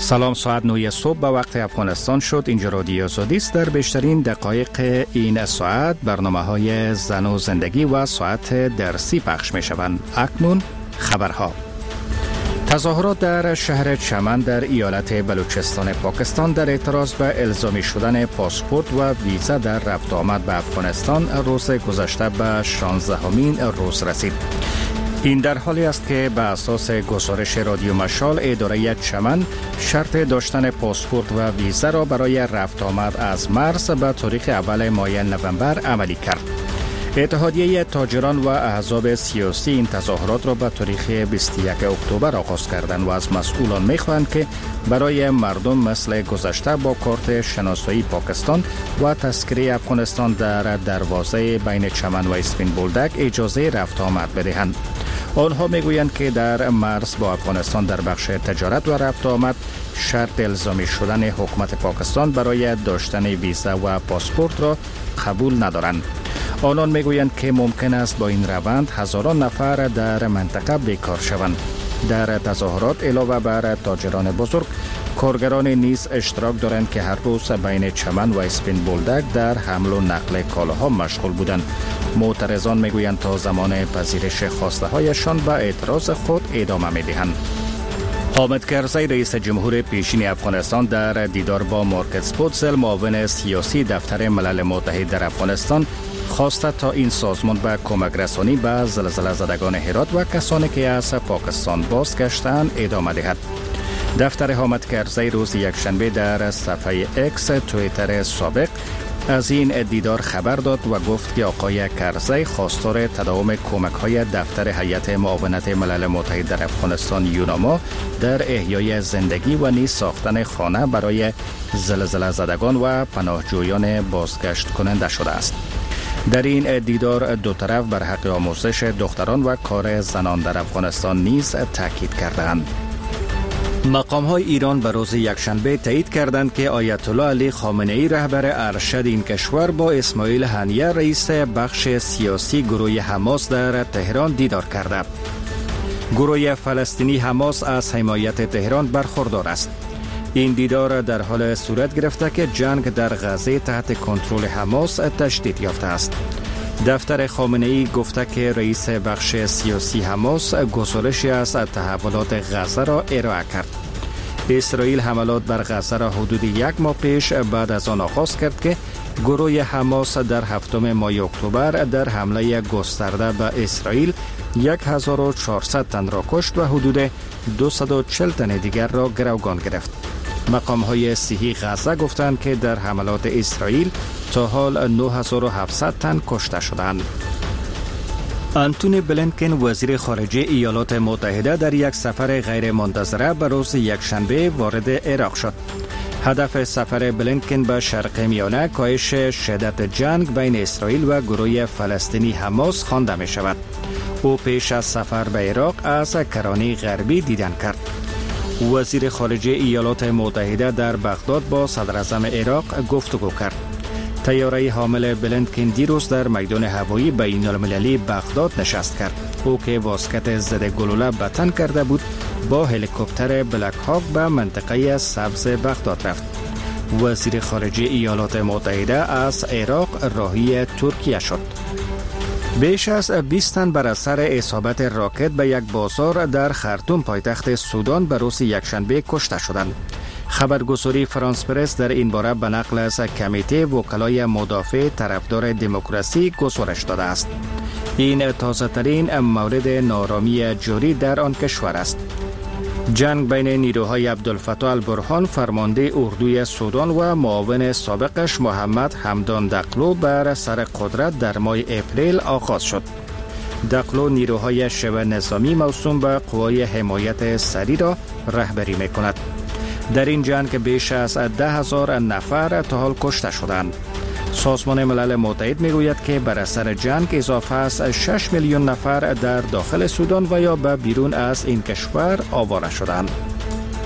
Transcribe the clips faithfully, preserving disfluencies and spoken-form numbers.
سلام، ساعت نه صبح به وقت افغانستان شد. اینجا رادیو آزادی است. در بیشترین دقایق این ساعت برنامه های زن و زندگی و ساعت درسی پخش می شوند. اکنون خبرها. تظاهرات در شهر چمن در ایالت بلوچستان پاکستان در اعتراض به الزامی شدن پاسپورت و ویزا در رفت آمد به افغانستان روز گذشته به شانزدهمین روز رسید. این در حالی است که به اساس گزارش رادیو مشال، اداره چمن شرط داشتن پاسپورت و ویزا را برای رفت آمد از مرز به تاریخ اول ماه نوامبر عملی کرد. اتحادیه تاجران و احزاب سیاسی این تظاهرات را به تاریخ بیست و یکم اکتبر آغاز کردند و از مسئولان می‌خواهند که برای مردم مثل گذشته با کارت شناسایی پاکستان و تذکره افغانستان در دروازه بین چمن و اسپین بولدک اجازه رفت آمد بدهند. آنها میگویند که در مرز با افغانستان در بخش تجارت و رفت آمد شرط الزامی شدن حکومت پاکستان برای داشتن ویزا و پاسپورت را قبول ندارند. آنان میگویند که ممکن است با این روند هزاران نفر در منطقه بیکار شوند. در تظاهرات علاوه بر تاجران بزرگ، کارگران نیز اشتراک دارند که هر روز بین چمن و اسپین بولدک در حمل و نقل کالاها مشغول بودند. معترضان میگویند تا زمان پذیرش خواسته هایشان به اعتراض خود ادامه میدهند. حامد کرزی رئیس جمهور پیشین افغانستان در دیدار با مارکت سپوتزل، معاون سیاسی دفتر ملل متحد در افغانستان، خواسته تا این سازمان به کمک رسانی به زلزله زدگان هرات و کسانی که از پاکستان بازگشتند ادامه دهد. دفتر حامد کرزی روز یکشنبه در صفحه اکس توییتر سابق از این دیدار خبر داد و گفت که آقای کرزی خواستار تداوم کمک‌های دفتر هیئت معاونت ملل متحد در افغانستان یوناما در احیای زندگی و نیز ساختن خانه برای زلزله زدگان و پناهجویان بازگشت کننده شده است. در این دیدار دو طرف بر حق آموزش دختران و کار زنان در افغانستان نیز تاکید کردند. مقام‌های ایران به روز یکشنبه تایید کردند که آیت الله علی خامنه‌ای رهبر ارشد این کشور با اسماعیل هنیه رئیس بخش سیاسی گروه حماس در تهران دیدار کرده. گروه فلسطینی حماس از حمایت تهران برخوردار است. این دیدار در حال صورت گرفته که جنگ در غزه تحت کنترل حماس تشدید یافته است. دفتر خامنه‌ای گفته که رئیس بخش سیاسی حماس گزارشی از تحولات غزه را ارائه کرد. اسرائیل حملات بر غزه را حدود یک ماه پیش بعد از آن آغاز کرد که گروه حماس در هفتم ماه اکتبر در حمله گسترده به اسرائیل هزار و چهارصد تن را کشت و حدود دویست و چهل تن دیگر را گروگان گرفت. مقام‌های صحی غزه گفتند که در حملات اسرائیل تا حال نه هزار و هفتصد تن کشته شدند. آنتونی بلینکن وزیر خارجه ایالات متحده در یک سفر غیر منتظره به روز یکشنبه وارد عراق شد. هدف سفر بلینکن به شرق میانه کاهش شدت جنگ بین اسرائیل و گروه فلسطینی حماس خوانده می شود. او پیش از سفر به عراق از کرانه غربی دیدن کرد. وزیر خارجه ایالات متحده در بغداد با صدر اعظم عراق گفتگو کرد. طیاره حامل بلینکن دیروز در میدان هوایی بین المللی بغداد نشست کرد. او که واسکت ضد گلوله به تن کرده بود با هلیکوپتر بلک هاک به منطقه سبز بغداد رفت. وزیر خارجه ایالات متحده از عراق راهی ترکیه شد. بیش از بیست تن بر اثر اصابت راکت به یک بازار در خرطوم پایتخت سودان به روز یکشنبه کشته شدند. خبرگزاری فرانس پرس در این باره به نقل از کمیته وکلای مدافع طرفدار دموکراسی گزارش داده است. این تازه ترین مورد نارامی جاری در آن کشور است. جنگ بین نیروهای عبدالفتاح البرهان فرمانده اردوی سودان و معاون سابقش محمد حمدان دقلو بر سر قدرت در ماه اپریل آغاز شد. دقلو نیروهای شبه نظامی موسوم به قوای حمایت سری را رهبری می‌کند. در این جنگ بیش از ده هزار نفر تا حال کشته شدند. سازمان ملل متحد میگوید که بر اثر جنگ اضافه از شش میلیون نفر در داخل سودان و یا به بیرون از این کشور آواره شدند.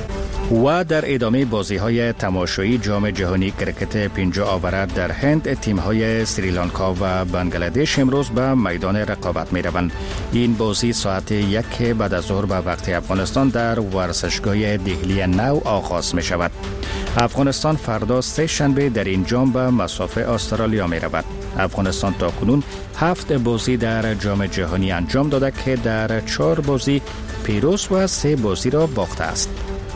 و در ادامه بازی‌های تماشایی جام جهانی کرکت پنجاه آور در هند، تیم‌های سریلانکا و بنگلادش امروز به میدان رقابت می‌روند. این بازی ساعت یک بعد از ظهر به وقت افغانستان در ورزشگاه دهلی نو آغاز می‌شود. افغانستان فردا سه شنبه در این جام به مسافه استرالیا می‌رود. افغانستان تاکنون هفت بازی در جام جهانی انجام داده که در چهار بازی پیروز و سه بازی را باخته است.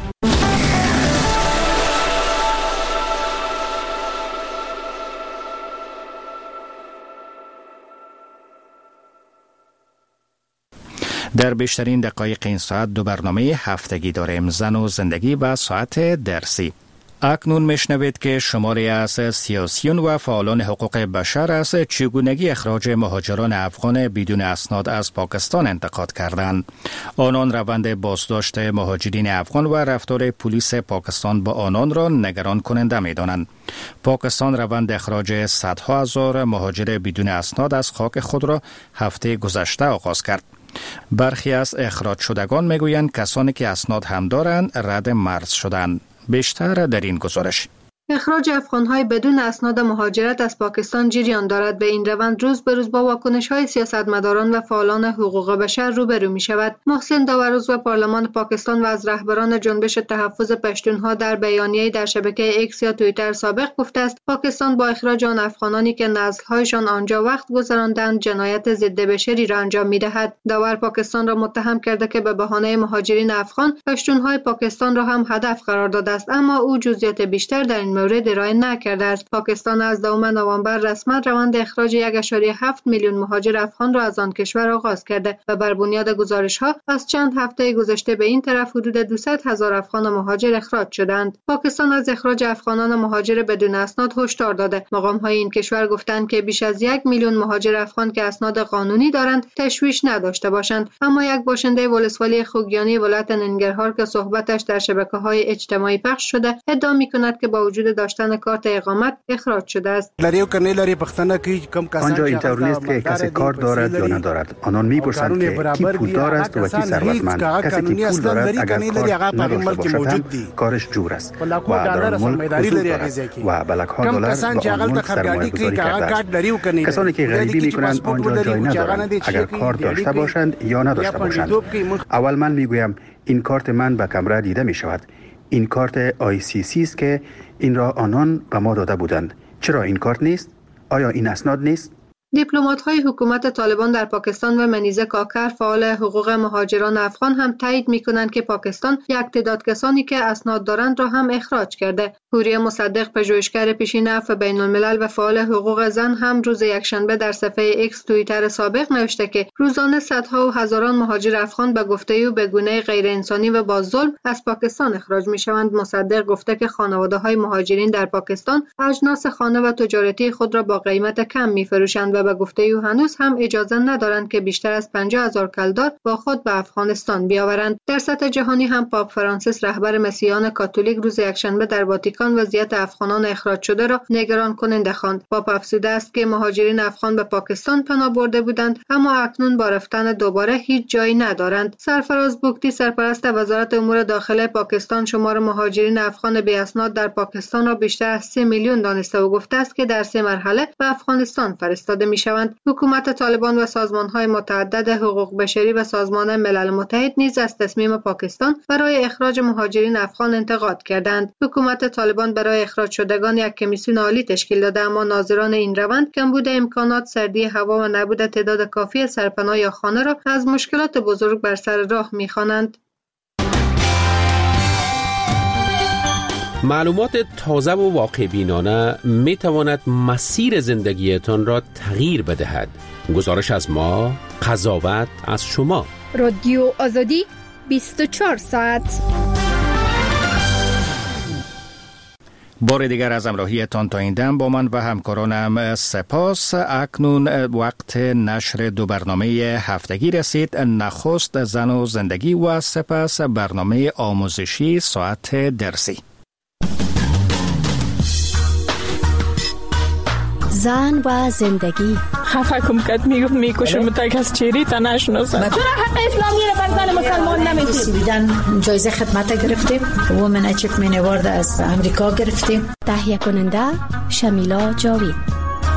در بیشترین دقایق این ساعت دو برنامه هفتگی داریم: زن و زندگی و ساعت درسی. اکنون میشنوید که شماری از سیاسیون و فعالان حقوق بشر از چگونگی اخراج مهاجران افغان بدون اسناد از پاکستان انتقاد کردند. آنان روند بازداشت مهاجرین افغان و رفتار پلیس پاکستان با آنان را نگران کننده می‌دانند. پاکستان روند اخراج صدها هزار مهاجر بدون اسناد از خاک خود را هفته گذشته آغاز کرد. برخی از اخراج شدگان میگویند کسانی که اسناد هم دارند رد مرز شدند. بیشتر در این گزارش. اخراج افغان‌های بدون اسناد مهاجرت از پاکستان جریان دارد. به این روند روز به روز با واکنش‌های سیاستمداران و فعالان حقوق بشر روبرو می‌شود. محسن داور عضو پارلمان پاکستان و از رهبران جنبش تحفظ پشتونها در بیانیه‌ای در شبکه ایکس یا توییتر سابق گفته است پاکستان با اخراج آن افغانانی که نسل‌هایشان آنجا وقت گذراندند جنایت ضد بشری را انجام می‌دهد. داور پاکستان را متهم کرده که به بهانه مهاجرین افغان پشتون‌های پاکستان را هم هدف قرار داده است، اما او جزئیات بیشتر در این مورد ارائه نکرده است. پاکستان از دوم نوامبر رسما روند اخراج یک ممیز هفت میلیون مهاجر افغان را از آن کشور آغاز کرده و بر بنیاد گزارش‌ها از چند هفته گذشته به این طرف حدود دویست هزار افغان مهاجر اخراج شدند. پاکستان از اخراج افغانان مهاجر بدون اسناد هشدار داده. مقام‌های این کشور گفتند که بیش از یک میلیون مهاجر افغان که اسناد قانونی دارند تشویش نداشته باشند. اما یک باشنده ولسوالی خوگیانی ولایت ننگرهار که صحبتش در شبکه‌های اجتماعی پخش شده ادعا می‌کند که با وجود داشتن کارت اقامت اخراج شده است. آنجا اینطور نیست که کسی کار دارد یا ندارد. آنان می‌پرسند که کی پولدار است و کی ثروتمند. کسی که پول دارد اگر کار نداشته باشد کارش جور است و در آن ملک حضور دارد و بلک‌ها دلار با آن ملک سرمایه‌گذاری کرده است. کسانی که غریبی می‌کنند آنجا جای ندارند اگر کار داشته باشند یا نداشته باشند. اول من می‌گویم این کارت من به کمره دیده می‌شود. این کارت آی سی سی است که این را آنان به ما داده بودند. چرا این کارت نیست؟ آیا این اسناد نیست؟ دیپلمات‌های حکومت طالبان در پاکستان و منیزه کاکر فعال حقوق مهاجران افغان هم تایید می‌کنند که پاکستان یک تعداد کسانی که اسناد دارند را هم اخراج کرده. حوریه مصدق پژوهشگر پیشین عفو بین‌الملل و فعال حقوق زن هم روز یکشنبه در صفحه ایکس توییتر سابق نوشته که روزانه صدها و هزاران مهاجر افغان به گفته او به گونه غیر انسانی و با ظلم از پاکستان اخراج می‌شوند. مصدق گفته که خانواده‌های مهاجرین در پاکستان اجناس خانه و تجارتی خود را با قیمت کم می‌فروشند و به گفته او هنوز هم اجازه ندارند که بیشتر از پنجاه هزار کلدار با خود به افغانستان بیاورند. در سطح جهانی هم پاپ فرانسیس رهبر مسیحیان کاتولیک روز یکشنبه در واتیکان وضعیت افغانان اخراج شده را نگران کننده خواند. پاپ افزوده است که مهاجرین افغان به پاکستان پناه برده بودند اما اکنون با رفتن دوباره هیچ جایی ندارند. سرفراز بوکتی سرپرست وزارت امور داخله پاکستان شمار مهاجرین افغان بی اسناد در پاکستان را بیشتر از سه میلیون دانسته و گفته است که در سه مرحله به افغانستان فرستاده می‌شوند. حکومت طالبان و سازمان‌های متعدد حقوق بشری و سازمان ملل متحد نیز از تصمیم پاکستان برای اخراج مهاجرین افغان انتقاد کردند. حکومت طالبان برای اخراج شدگان یک کمیسیون عالی تشکیل داده اما ناظران این روند کمبود امکانات، سردی هوا و نبود تعداد کافی سرپناه یا خانه را از مشکلات بزرگ بر سر راه می‌خوانند. معلومات تازه و واقع بینانه می تواند مسیر زندگیتان را تغییر بدهد. گزارش از ما، قضاوت از شما. رادیو آزادی بیست و چهار ساعت. بار دیگر از همراهیتان تا این دم با من و همکارانم سپاس. اکنون وقت نشر دو برنامه هفتگی رسید. نخست زن و زندگی و سپس برنامه آموزشی ساعت درسی. زن و زندگی. خفه کم کد میگفت میکشم تا از چیری تا نشناسد. چرا حق اسلامی رو بر زن مسلمان نمیدید؟ بیدن جایزه خدمت گرفتیم. وومن اچیومنت اوارد از امریکا گرفتیم. تهیه کننده شمیلا جاوید.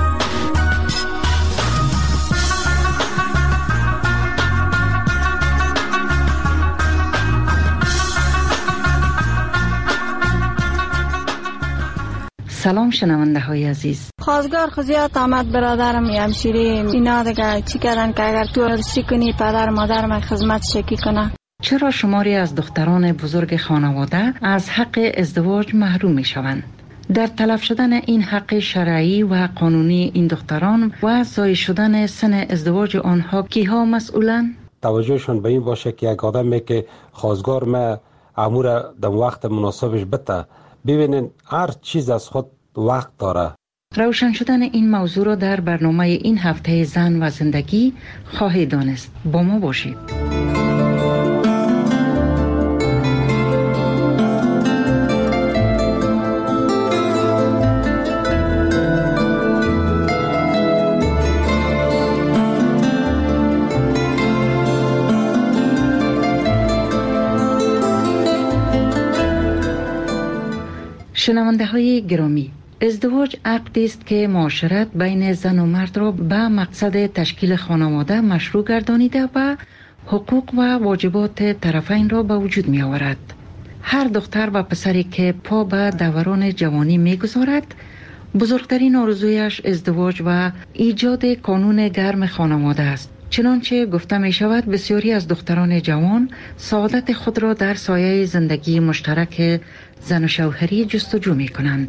سلام شنونده های عزیز. خواستگار خزیات آمد برادرم همشیری اینا دیگه چی کردن که اگر تو ارسی کنی پدر مادرم خدمت شکی کنه. چرا شماری از دختران بزرگ خانواده از حق ازدواج محروم می شوند؟ در تلف شدن این حق شرعی و قانونی این دختران و زای شدن سن ازدواج آنها کیها مسئولن؟ توجهشون به این باشه که یک آدمی که خواستگار ما امور در وقت مناسبش بده، ببینین هر چیز از خود وقت داره. روشن شدن این موضوع را در برنامه این هفته زن و زندگی خواهید دانست. با ما باشید. شنونده های گرامی، ازدواج عقدی است که معاشرت بین زن و مرد را به مقصد تشکیل خانواده مشروع گردانیده و حقوق و واجبات طرفین را به وجود می آورد. هر دختر و پسری که پا به دوران جوانی می گذارد، بزرگترین آرزویش ازدواج و ایجاد کانون گرم خانواده است. چنانچه گفته می شود بسیاری از دختران جوان سعادت خود را در سایه زندگی مشترک زن و شوهری جستجو می کنند.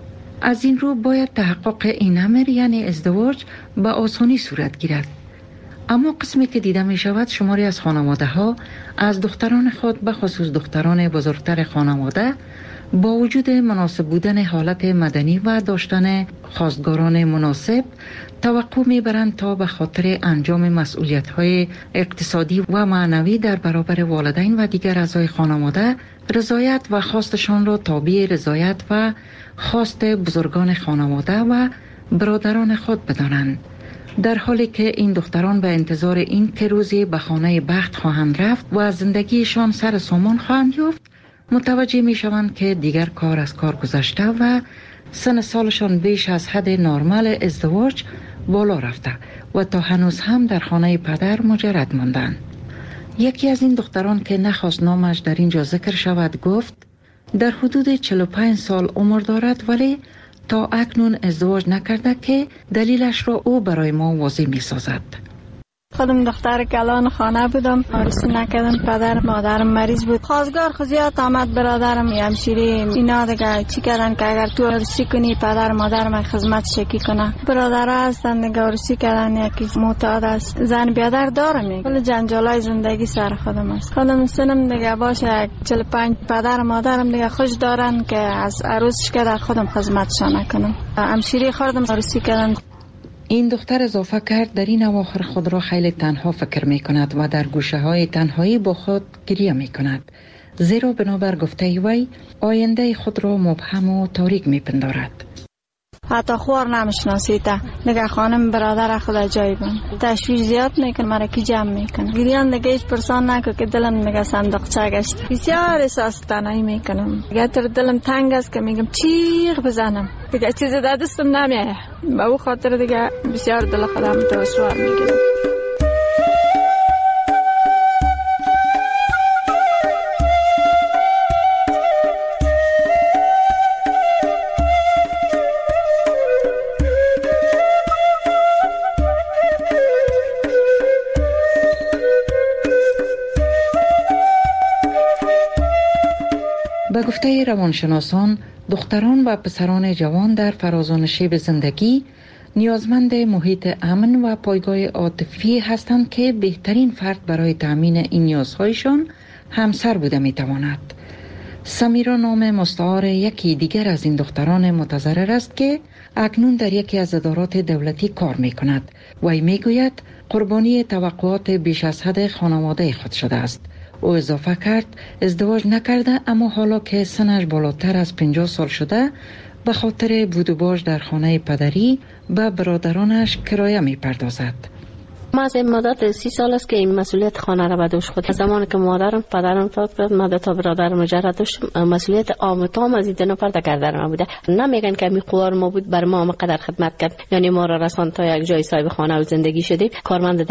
از این رو باید تحقق این امر یعنی ازدواج به آسانی صورت گیرد. اما قسمی که دیده می شود شماری از خانواده ها از دختران خود به خصوص دختران بزرگتر خانواده با وجود مناسب بودن حالت مدنی و داشتن خواستگاران مناسب توقع میبرند تا به خاطر انجام مسئولیت‌های اقتصادی و معنوی در برابر والدین و دیگر اعضای خانواده رضایت و خواستشان را تابع رضایت و خواست بزرگان خانواده و برادران خود بدانند، در حالی که این دختران به انتظار این که روزی به خانه بخت خواهند رفت و زندگیشان سر سامان خواهند یافت متوجه می شوند که دیگر کار از کار گذشته و سن سالشان بیش از حد نرمال ازدواج بالا رفته و تا هنوز هم در خانه پدر مجرد ماندند. یکی از این دختران که نخواست نامش در اینجا ذکر شود گفت در حدود چهل و پنج سال عمر دارد ولی تا اکنون ازدواج نکرده که دلیلش را او برای ما واضح می سازد. خودم دختر کلان خانه بودم، عروسی نکردم، پدر مادرم مریض بود. خواستگار خزیات آمد برادرم همشیری اینا دیگه چی کردن که اگر تو عروسی کنی پدر مادرم خدمت شکی کنه. برادرها هستن دیگه عروسی کردن، یکی معتاد است، زن بیادر دارم. کل جنجالای زندگی سر خودم است. خودم سنم دیگه باشه چهل و پنج، پدر مادرم دیگه خوش دارن که از عروسش که در خودم خدمتشان نکنم. همشیری خودم عروسی کردن. این دختر اضافه کرد در این اواخر خود را خیلی تنها فکر می کند و در گوشه های تنهایی با خود گریه می کند، زیرا بنابر گفته وی آینده خود را مبهم و تاریک می پندارد. حتی خوار نمیشناسیده نگه خانم برادر خدا جای بان تشویش زیاد میکن مرا کی جمع میکن گریان نگه ایش پرسان نکن که دلم نگه صندوقچه گشت. بسیار احساس تنهایی میکنم دیگه، تر دلم تنگ است که میگم چیغ بزنم دیگه چیز در دستم نمیایه. به او خاطر دیگه بسیار دل خودم توسوار میگیرم. به گفته روانشناسان، دختران و پسران جوان در فرازان شیب زندگی نیازمند محیط امن و پایگاه عاطفی هستند که بهترین فرد برای تامین این نیازهایشان همسر بوده میتواند. سمیرا نام مستعار یکی دیگر از این دختران متضرر است که اکنون در یکی از ادارات دولتی کار میکند و ای میگوید قربانی توقعات بیش از حد خانواده خود شده است. او اضافه کرد ازدواج نکرده اما حالا که سنش بالاتر از پنجاه سال شده به خاطر بود و باش در خانه پدری به برادرانش کرایه می پردازد. ما از این مدت سی سال است که این مسئولیت خانه را به دوش خود. از زمانی که مادرم پدرم فوت کرد، ما دو تا برادر مجرد داشتم، مسئولیت عام تام از این دو نفر در ما بوده. نمیگن که می قوار ما بود، بر ما هم قدر خدمت کرد، یعنی ما را رساند تا یک جای صاحب خانه و زندگی شدیم. کارمند